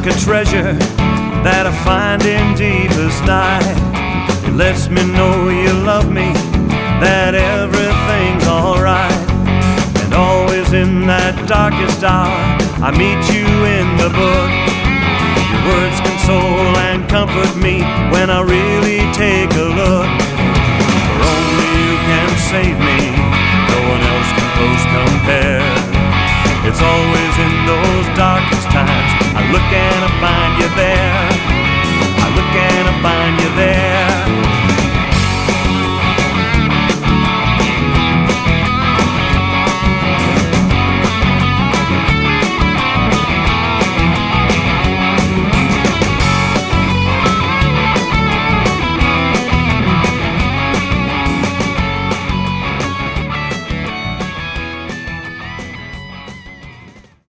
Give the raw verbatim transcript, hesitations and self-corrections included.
a treasure that I find in deepest night. It lets me know you love me, that everything's alright. And always in that darkest hour, I meet you in the book. Your words console and comfort me when I really take a look. For only you can save me, no one else can close compare. It's always in those darkest times I look and I find you there.